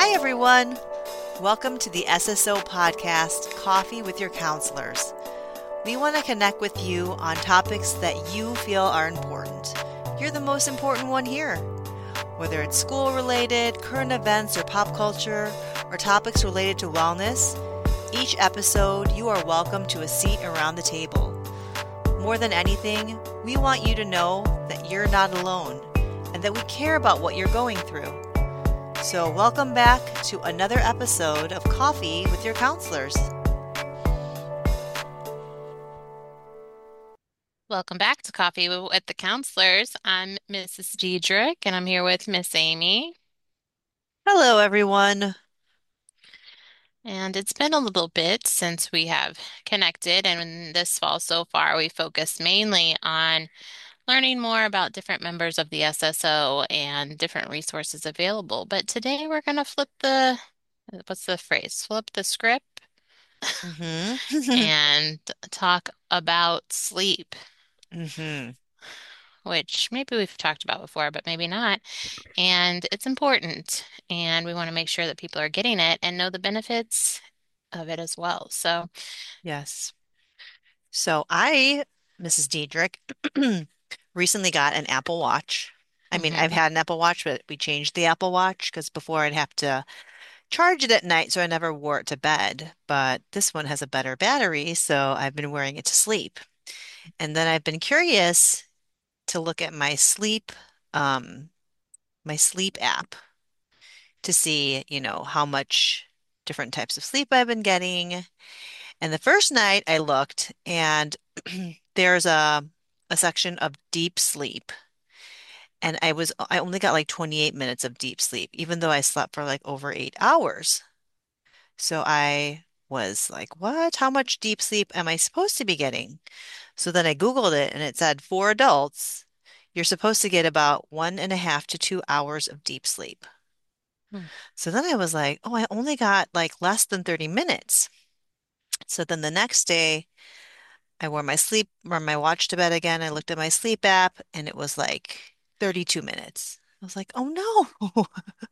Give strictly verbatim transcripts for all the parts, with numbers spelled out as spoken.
Hi, everyone. Welcome to the S S O podcast, Coffee with Your Counselors. We want to connect with you on topics that you feel are important. You're the most important one here. Whether it's school related, current events, or pop culture, or topics related to wellness, each episode you are welcome to a seat around the table. More than anything, we want you to know that you're not alone and that we care about what you're going through. So, welcome back to another episode of Coffee with Your Counselors. Welcome back to Coffee with the Counselors. I'm Missus Diedrich, and I'm here with Miss Amy. Hello, everyone. And it's been a little bit since we have connected, and in this fall so far, we focused mainly on learning more about different members of the S S O and different resources available. But today we're going to flip the, what's the phrase? Flip the script Mm-hmm. and talk about sleep, Mm-hmm. which maybe we've talked about before, but maybe not. And it's important, and we want to make sure that people are getting it and know the benefits of it as well. So, Yes. So, I, Missus Diedrich, recently got an Apple Watch. I mean, I've mhm. had an Apple Watch, but we changed the Apple Watch because before I'd have to charge it at night, so I never wore it to bed. But this one has a better battery, so I've been wearing it to sleep. And then I've been curious to look at my sleep, um, my sleep app to see, you know, how much different types of sleep I've been getting. And the first night I looked, and there's a a section of deep sleep. And I was I only got like twenty-eight minutes of deep sleep, even though I slept for like over eight hours. So I was like, what? How much deep sleep am I supposed to be getting? So then I Googled it and it said for adults, you're supposed to get about one and a half to two hours of deep sleep. Hmm. So then I was like, oh, I only got like less than thirty minutes. So then the next day, I wore my sleep, wore my watch to bed again. I looked at my sleep app and it was like thirty-two minutes. I was like, oh no.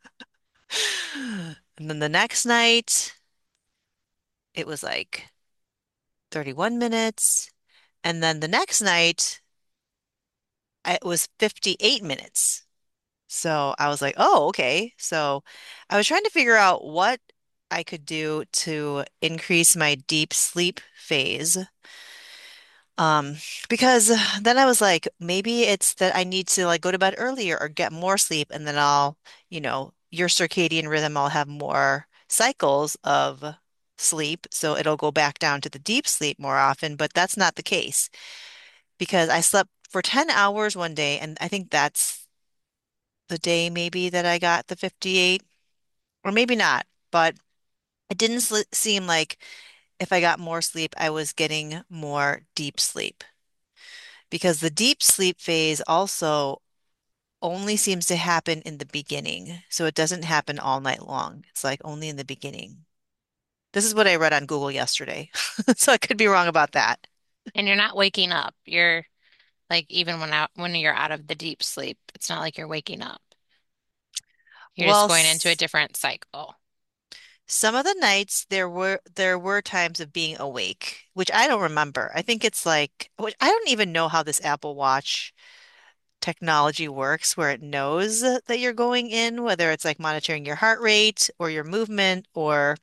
And then the next night, it was like thirty-one minutes. And then the next night, I- it was fifty-eight minutes. So I was like, oh, okay. So I was trying to figure out what I could do to increase my deep sleep phase. Um, because then I was like, maybe it's that I need to like go to bed earlier or get more sleep, and then I'll, you know, your circadian rhythm, I'll have more cycles of sleep, so it'll go back down to the deep sleep more often. But that's not the case because I slept for ten hours one day, and I think that's the day maybe that I got the fifty-eight, or maybe not, but it didn't sl seem like if I got more sleep, I was getting more deep sleep because the deep sleep phase also only seems to happen in the beginning. So it doesn't happen all night long. It's like only in the beginning. This is what I read on Google yesterday. So I could be wrong about that. And you're not waking up. You're like even when out when you're out of the deep sleep, it's not like you're waking up. You're just Well, going into a s- different cycle. some of the nights there were there were times of being awake, which I don't remember. I think it's like, which I don't even know how this Apple Watch technology works, where it knows that you're going in, whether it's like monitoring your heart rate or your movement, or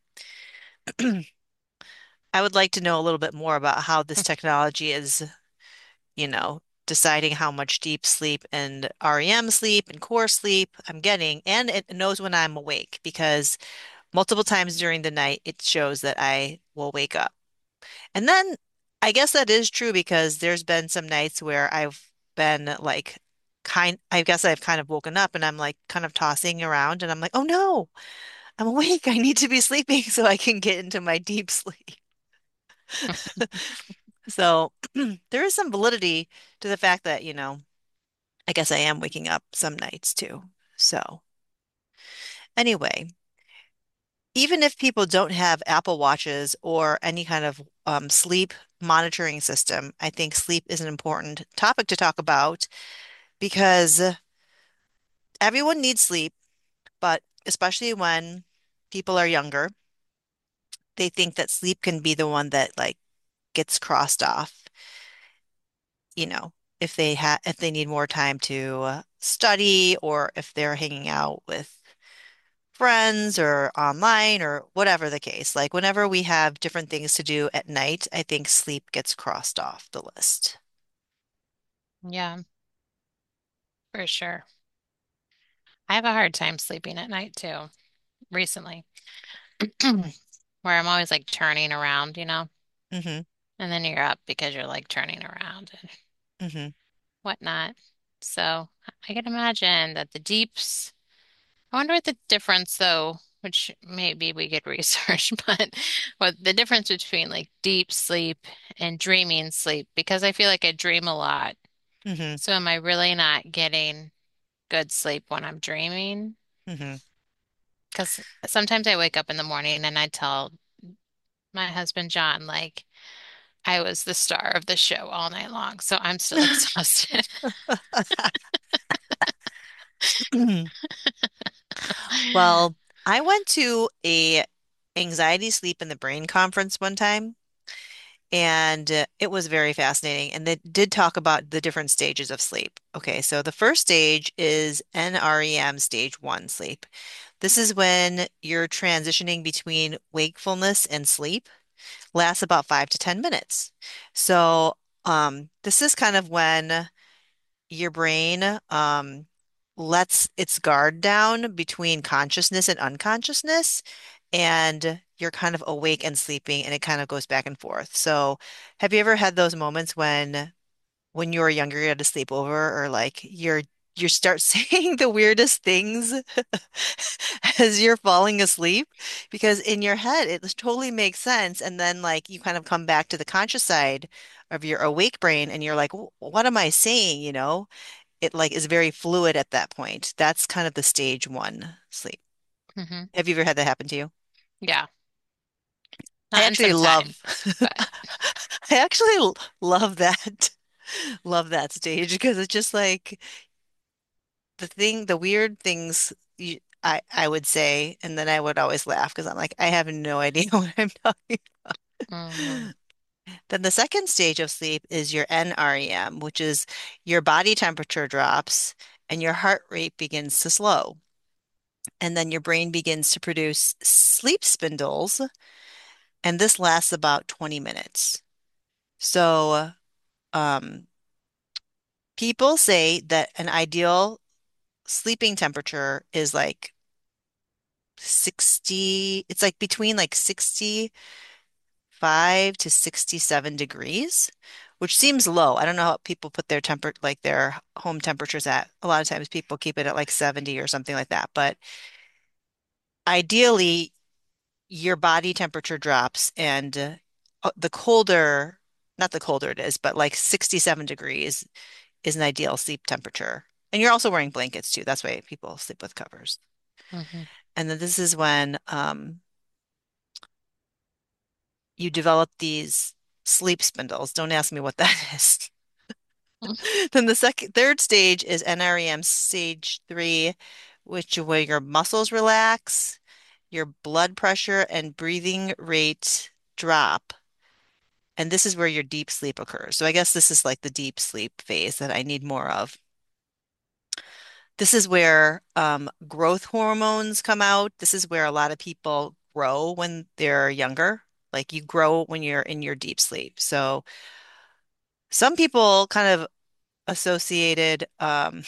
I would like to know a little bit more about how this technology is, you know, deciding how much deep sleep and R E M sleep and core sleep I'm getting, and it knows when I'm awake because multiple times during the night it shows that I will wake up. And then I guess that is true because there's been some nights where I've been like kind, I guess I've kind of woken up and I'm like kind of tossing around and I'm like, oh no, I'm awake. I need to be sleeping so I can get into my deep sleep. So there is some validity to the fact that, you know, I guess I am waking up some nights too. So anyway, even if people don't have Apple Watches or any kind of um, sleep monitoring system, I think sleep is an important topic to talk about because everyone needs sleep, but especially when people are younger, they think that sleep can be the one that like gets crossed off, you know, if they have if they need more time to uh, study or if they're hanging out with friends or online or whatever the case. Like whenever we have different things to do at night, I think sleep gets crossed off the list. Yeah, for sure. I have a hard time sleeping at night too, recently, where I'm always like turning around, you know, Hmm. and then you're up because you're like turning around and Hmm. whatnot. So I can imagine that the deeps, I wonder what the difference though, which maybe we could research, but what the difference between like deep sleep and dreaming sleep, because I feel like I dream a lot. Hmm. So am I really not getting good sleep when I'm dreaming? Hmm. Because sometimes I wake up in the morning and I tell my husband John, like, I was the star of the show all night long, so I'm still exhausted. Well, I went to a anxiety sleep in the brain conference one time, and uh, it was very fascinating. And they did talk about the different stages of sleep. Okay, so the first stage is N R E M stage one sleep. This is when you're transitioning between wakefulness and sleep, lasts about five to ten minutes. So, um, this is kind of when your brain um, lets its guard down between consciousness and unconsciousness, and you're kind of awake and sleeping, and it kind of goes back and forth. So, have you ever had those moments when, when you were younger, you had a sleepover, or like you're you start saying the weirdest things as you're falling asleep? Because in your head, it totally makes sense, and then like you kind of come back to the conscious side of your awake brain, and you're like, "Wh- what am I saying? You know? It like is very fluid at that point. That's kind of the stage one sleep. hmm Have you ever had that happen to you? Yeah, I not in actually some time, love, but I actually l- love that, love that stage because it's just like the thing, the weird things you, I, I would say, and then I would always laugh because I'm like, I have no idea what I'm talking. hmm Then the second stage of sleep is your N R E M, which is your body temperature drops and your heart rate begins to slow. And then your brain begins to produce sleep spindles, and this lasts about twenty minutes. So, um, people say that an ideal sleeping temperature is like sixty, it's like between like sixty-five to sixty-seven degrees, which seems low. I don't know how people put their temper, like their home temperatures at. A lot of times people keep it at like seventy or something like that. But ideally, your body temperature drops and uh, uh, the colder, not the colder it is, but like sixty-seven degrees is an ideal sleep temperature. And you're also wearing blankets too. That's why people sleep with covers. hmm And then this is when um, you develop these sleep spindles. Don't ask me what that is. Then the second, third stage is N R E M stage three, which where your muscles relax, your blood pressure and breathing rate drop. And this is where your deep sleep occurs. So I guess this is like the deep sleep phase that I need more of. This is where um, growth hormones come out. This is where a lot of people grow when they're younger. Like you grow when you're in your deep sleep. So some people kind of associated, um,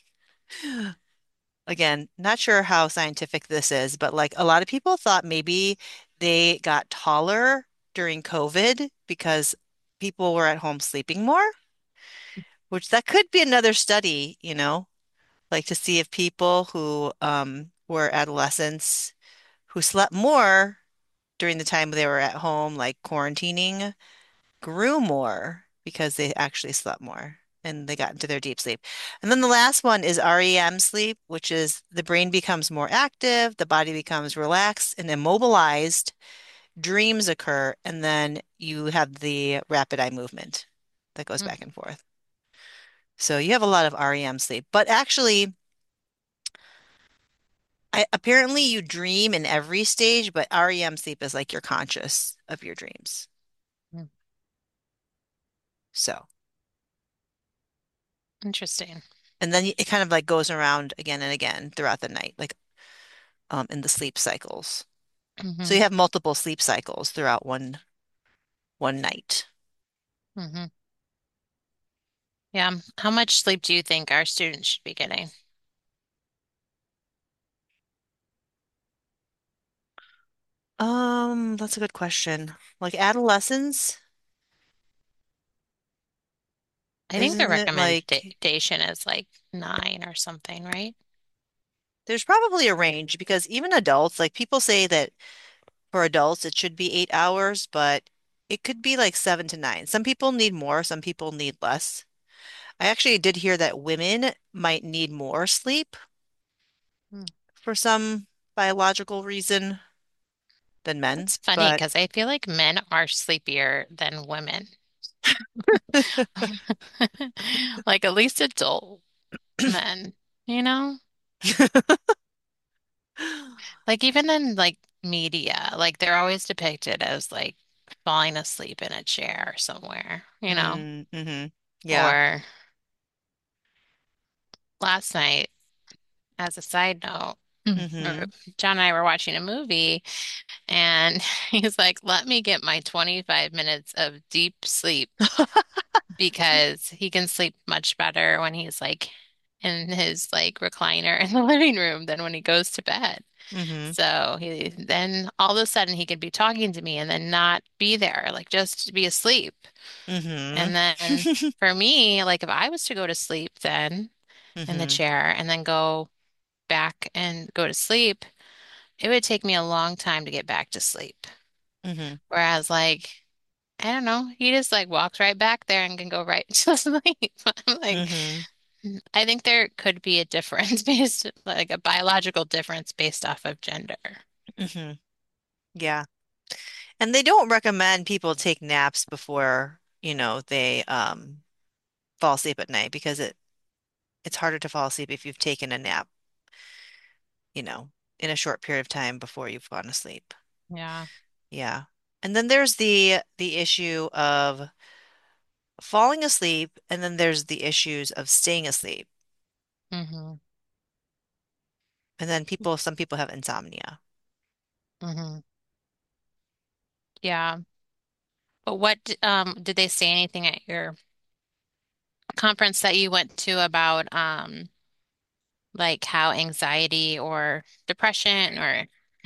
again, not sure how scientific this is, but like a lot of people thought maybe they got taller during COVID because people were at home sleeping more. Which that could be another study, you know, like to see if people who um, were adolescents who slept more during the time they were at home, like quarantining, grew more because they actually slept more and they got into their deep sleep. And then the last one is R E M sleep, which is the brain becomes more active, the body becomes relaxed and immobilized, dreams occur, and then you have the rapid eye movement that goes back and forth. So you have a lot of R E M sleep. But actually, I, apparently you dream in every stage, but R E M sleep is like you're conscious of your dreams. Mm, So, interesting. and then it kind of like goes around again and again throughout the night, like um in the sleep cycles. So you Hmm. have multiple sleep cycles throughout one one night. Hmm. Yeah. How much sleep do you think our students should be getting? Um, that's a good question. Like adolescence, I think the isn't it like recommendation is like nine or something, right? there's probably a range because even adults, like people say that for adults it should be eight hours, but it could be like seven to nine. Some people need more, some people need less. I actually did hear that women might need more sleep Hmm. for some biological reason than men, That's funny but because I feel like men are sleepier than women. Like at least adult men, you know? Like even in like media, like they're always depicted as like falling asleep in a chair somewhere, you know? Mm, hmm. Yeah. Or last night, as a side note, or Hmm. John and I were watching a movie and he's like, let me get my twenty-five minutes of deep sleep because he can sleep much better when he's like in his like recliner in the living room than when he goes to bed. Hmm. So he then all of a sudden he could be talking to me and then not be there, like just be asleep. Hmm. And then for me, like if I was to go to sleep then in the Hmm. chair and then go back and go to sleep, it would take me a long time to get back to sleep. Hmm. Whereas like I don't know, he just like walks right back there and can go right to sleep. I'm like, Hmm. I think there could be a difference based, like a biological difference based off of gender. Hmm. Yeah. And they don't recommend people take naps before, you know, they um fall asleep at night because it it's harder to fall asleep if you've taken a nap, you know, in a short period of time before you've gone to sleep. Yeah. Yeah. And then there's the the issue of falling asleep, and then there's the issues of staying asleep. Hmm. And then people, some people have insomnia. Hmm. Yeah. But what d- um did they say anything at your conference that you went to about um like how anxiety or depression or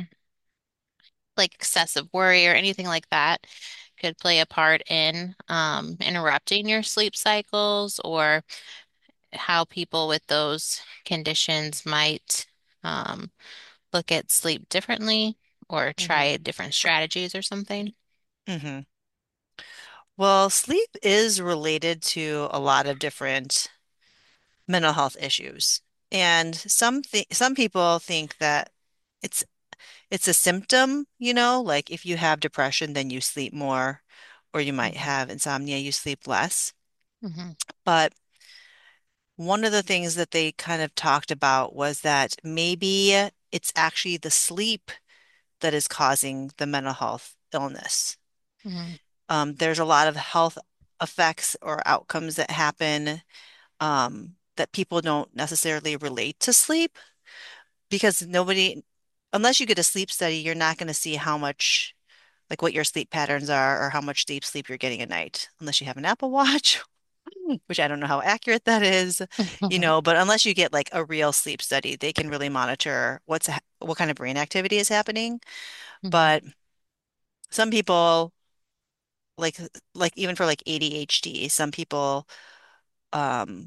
like excessive worry or anything like that could play a part in um interrupting your sleep cycles or how people with those conditions might um look at sleep differently or Hmm. try different strategies or something? Hmm. Well, sleep is related to a lot of different mental health issues. And some th some people think that it's it's a symptom, you know, like if you have depression, then you sleep more, or you might Hmm. have insomnia, you sleep less. Hmm. But one of the things that they kind of talked about was that maybe it's actually the sleep that is causing the mental health illness. Hmm. Um, there's a lot of health effects or outcomes that happen um, that people don't necessarily relate to sleep because nobody, unless you get a sleep study, you're not going to see how much, like what your sleep patterns are or how much deep sleep you're getting a night, unless you have an Apple Watch, which I don't know how accurate that is, you know, but unless you get like a real sleep study, they can really monitor what's ha- what kind of brain activity is happening. Hmm. But some people like like even for like A D H D, some people um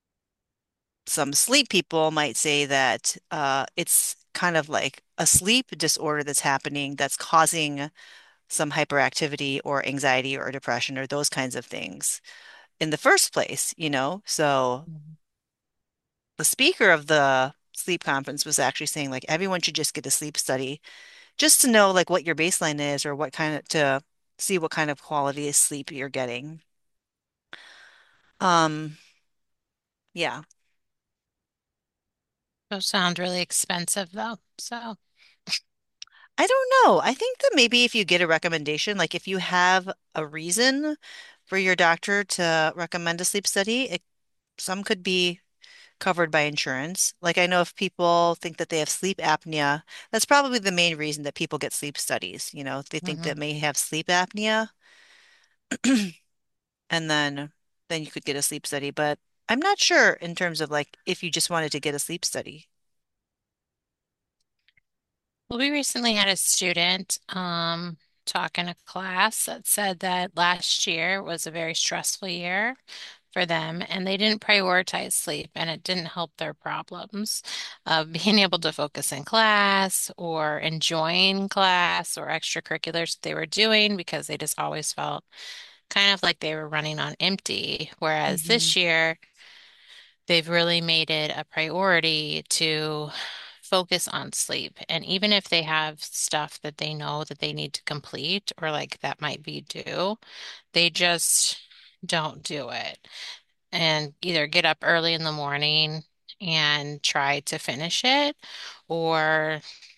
some sleep people might say that uh it's kind of like a sleep disorder that's happening that's causing some hyperactivity or anxiety or depression or those kinds of things in the first place, you know? So the speaker of the sleep conference was actually saying like everyone should just get a sleep study just to know like what your baseline is or what kind of to see what kind of quality of sleep you're getting. Um, yeah. Those sound really expensive though. So, I don't know. I think that maybe if you get a recommendation, like if you have a reason for your doctor to recommend a sleep study, it, some could be covered by insurance. Like I know if people think that they have sleep apnea, that's probably the main reason that people get sleep studies. You know, if they think hmm that may have sleep apnea, and then then you could get a sleep study. But I'm not sure in terms of like if you just wanted to get a sleep study. Well, we recently had a student um, talk in a class that said that last year was a very stressful year for them, and they didn't prioritize sleep, and it didn't help their problems of being able to focus in class or enjoying class or extracurriculars that they were doing because they just always felt kind of like they were running on empty. Whereas Hmm. this year, they've really made it a priority to focus on sleep. And even if they have stuff that they know that they need to complete or like that might be due, they just don't do it and either get up early in the morning and try to finish it, or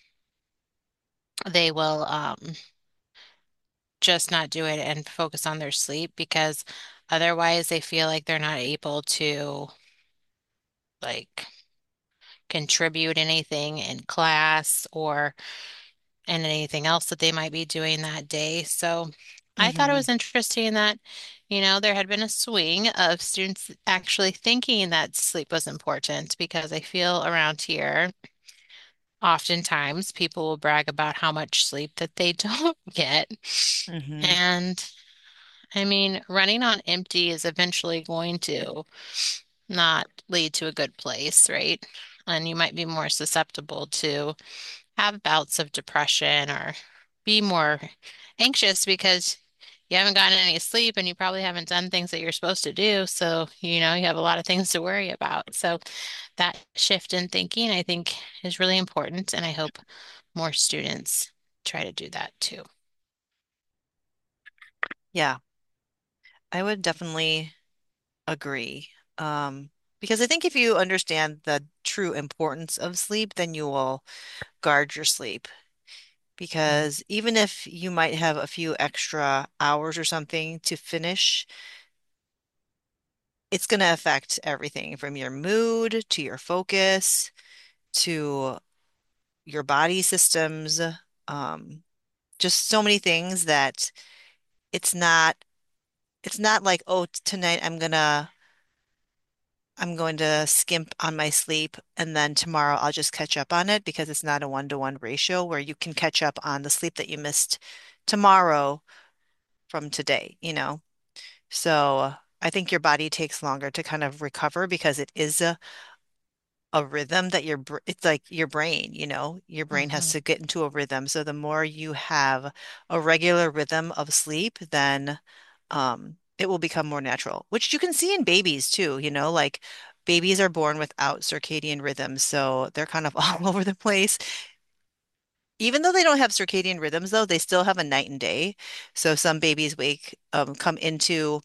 they will um, just not do it and focus on their sleep because otherwise they feel like they're not able to like contribute anything in class or in anything else that they might be doing that day. So I thought it Hmm. was interesting that, you know, there had been a swing of students actually thinking that sleep was important because I feel around here, oftentimes people will brag about how much sleep that they don't get. Hmm. And I mean, running on empty is eventually going to not lead to a good place, right? And you might be more susceptible to have bouts of depression or be more anxious because you haven't gotten any sleep and you probably haven't done things that you're supposed to do. So, you know, you have a lot of things to worry about. So, that shift in thinking, I think, is really important. And I hope more students try to do that too. Yeah, I would definitely agree. Um, because I think if you understand the true importance of sleep, then you will guard your sleep. Mm, Because even if you might have a few extra hours or something to finish, it's going to affect everything from your mood to your focus to your body systems. Um, just so many things that it's not, it's not like, oh, t- tonight I'm gonna I'm going to skimp on my sleep and then tomorrow I'll just catch up on it because it's not a one-to-one ratio where you can catch up on the sleep that you missed tomorrow from today, you know? So I think your body takes longer to kind of recover because it is a, a rhythm that your, br- it's like your brain, you know? Your brain has hmm to get into a rhythm. So the more you have a regular rhythm of sleep, then um, it will become more natural, which you can see in babies too, you know, like babies are born without circadian rhythms, so they're kind of all over the place. Even though they don't have circadian rhythms, though, they still have a night and day. So some babies wake, um, come into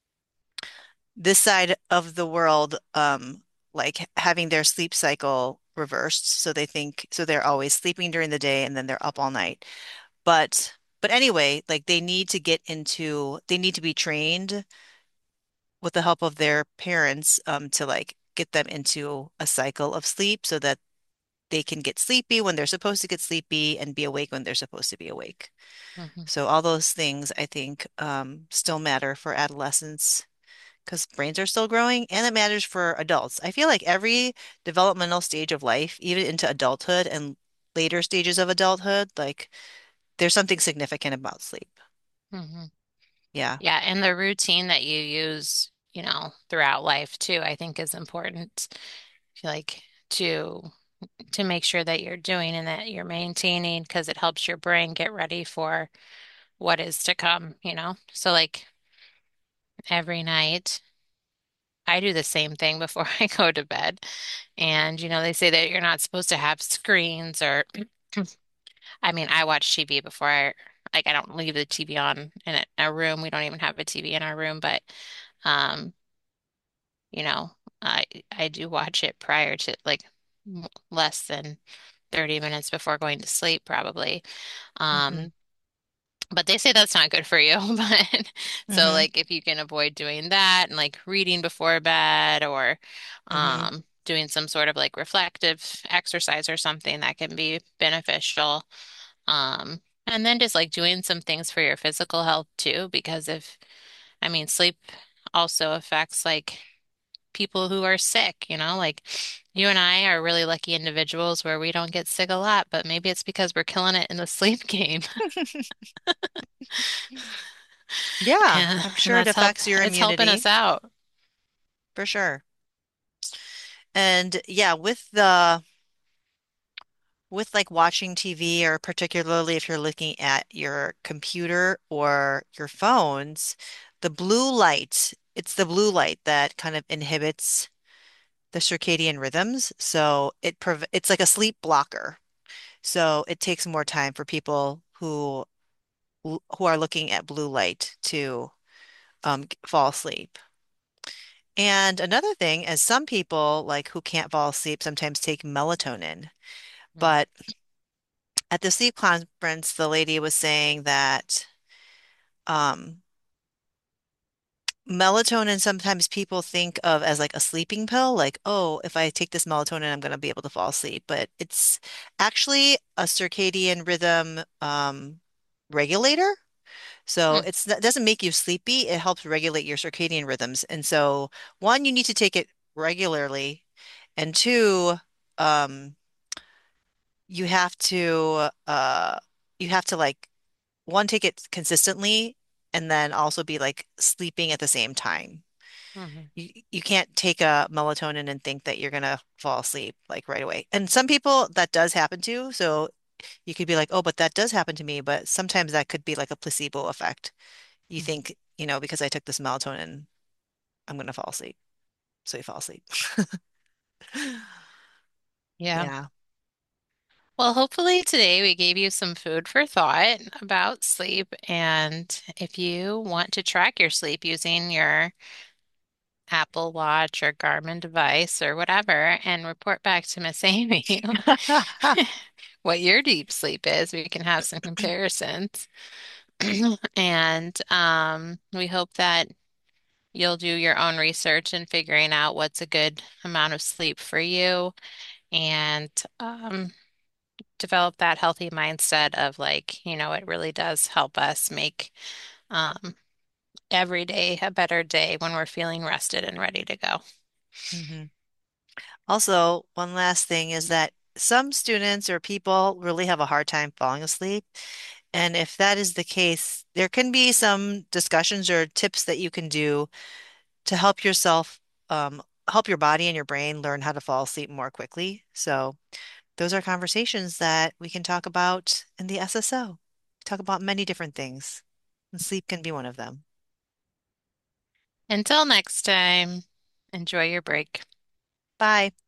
this side of the world, um, like having their sleep cycle reversed. So they think, so they're always sleeping during the day and then they're up all night. But, but anyway, like they need to get into, they need to be trained with the help of their parents um, to like get them into a cycle of sleep so that they can get sleepy when they're supposed to get sleepy and be awake when they're supposed to be awake. hmm So all those things I think um, still matter for adolescents because brains are still growing and it matters for adults. I feel like every developmental stage of life, even into adulthood and later stages of adulthood, like there's something significant about sleep. hmm Yeah. Yeah, and the routine that you use, you know, throughout life too, I think is important. Like to to make sure that you're doing and that you're maintaining because it helps your brain get ready for what is to come, you know? So like every night I do the same thing before I go to bed. And you know, they say that you're not supposed to have screens or I mean, I watch T V before I like I don't leave the T V on in a, a room. We don't even have a T V in our room, but um, you know, I I do watch it prior to like m- less than thirty minutes before going to sleep, probably. Hmm. Um, but they say that's not good for you. But so Hmm. like if you can avoid doing that and like reading before bed or Hmm. um doing some sort of like reflective exercise or something that can be beneficial. Um, and then just like doing some things for your physical health too, because if I mean sleep also affects like people who are sick, you know, like you and I are really lucky individuals where we don't get sick a lot, but maybe it's because we're killing it in the sleep game. Yeah, And, I'm and sure it that's help affects your it's helping immunity us out. for sure. And yeah, with the with like watching T V, or particularly if you're looking at your computer or your phones, the blue light, it's the blue light that kind of inhibits the circadian rhythms. So it prov it's like a sleep blocker. So it takes more time for people who who are looking at blue light to um, fall asleep. And another thing is some people like who can't fall asleep sometimes take melatonin. Mm, But at the sleep conference, the lady was saying that um, melatonin sometimes people think of as like a sleeping pill, like, oh, if I take this melatonin, I'm going to be able to fall asleep. But it's actually a circadian rhythm um, regulator. So mm, it's, it doesn't make you sleepy. It helps regulate your circadian rhythms. And so, one, you need to take it regularly, and two, um, you have to uh, you have to like one, take it consistently, and then also be like sleeping at the same time. mhm, You you can't take a melatonin and think that you're gonna fall asleep like right away. And some people that does happen to. So you could be like, oh, but that does happen to me. But sometimes that could be like a placebo effect. You mhm. think, you know, because I took this melatonin, I'm gonna fall asleep. So you fall asleep. Yeah. Yeah. Well, hopefully today we gave you some food for thought about sleep. And if you want to track your sleep using your Apple Watch or Garmin device or whatever and report back to Miss Amy what your deep sleep is, we can have some comparisons. And um, we hope that you'll do your own research in figuring out what's a good amount of sleep for you and um, develop that healthy mindset of like, you know, it really does help us make um, every day a better day when we're feeling rested and ready to go. Hmm. Also, one last thing is that some students or people really have a hard time falling asleep. And if that is the case, there can be some discussions or tips that you can do to help yourself, um, help your body and your brain learn how to fall asleep more quickly. So those are conversations that we can talk about in the S S O. Talk about many different things, and sleep can be one of them. Until next time, enjoy your break. Bye.